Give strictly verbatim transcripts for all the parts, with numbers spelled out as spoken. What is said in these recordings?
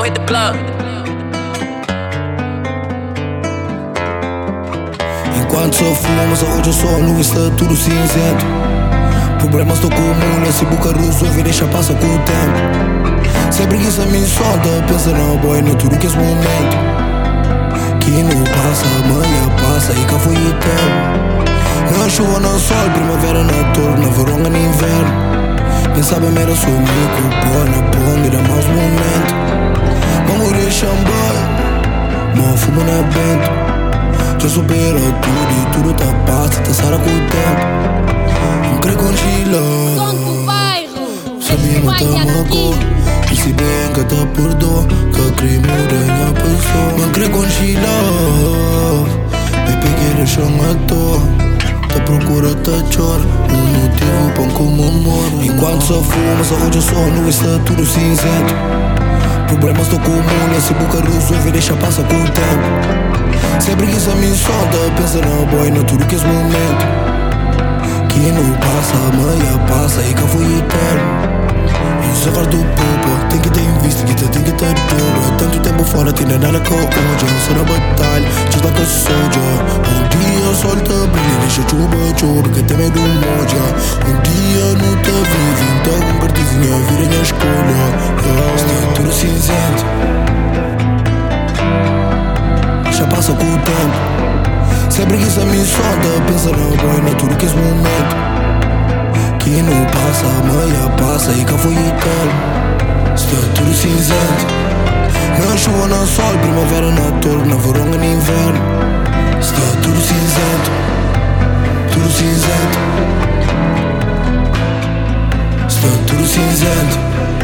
with the plug. Enquanto só fumas, hoje eu só luz, está tudo cinzento. Problemas estou comum, se boca resolve, deixa passar com o tempo. Se a preguiça me solta, pensa na boy, não tudo que esse momento. Que não passa, amanhã passa e cá foi eterno. Na chuva, no sol, primavera, na torre, na verão, no inverno. Quem sabe a mera sou mico, boa na ponga, dá mais momento. Vamos deixar boy, mó fuma na bento. Já supera tudo e tudo tá passa, tá sara com o tempo. Não creio com chila, sabia não tá mago. E se bem que tá por dor, que crime muda a pessoa. Não creio com chila, me peguei de chão à toa. Tá procura, tá chora, um motivo pra um comemoro. Enquanto só fuma, só hoje eu só não está tudo cinzento. Problemas tô comum, se boca resolve, deixa passar com o tempo. Se a preguiça me solta, pensa na boy, não tudo que esse momento. Que não passa, amanhã passa e cá foi eterno. Isso faz do popa, tem que ter em vista, que tem que ter tudo. Tanto tempo fora, tem nada com hoje. Só na batalha, just like a soldier. Um dia o sol tá brilha, deixa chuva, chuva, que tem medo moja. Um dia não tá vivo, então com cartezinha, vira minha escolha. Está tudo cinzento, já passa com o tempo. Se a preguiça me solta, pensa na boy, não tudo que esse momento. Que não passa, amanhã passa e cá foi eterno. Está tudo cinzento. Na chuva, no sol, primavera, na torre, na verão, no inverno. Está tudo cinzento, tudo cinzento. Está tudo cinzento.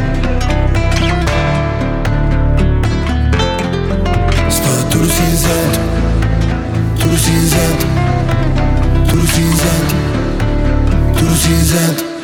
Está tudo cinzento, tudo cinzento, tudo cinzento, tudo cinzento.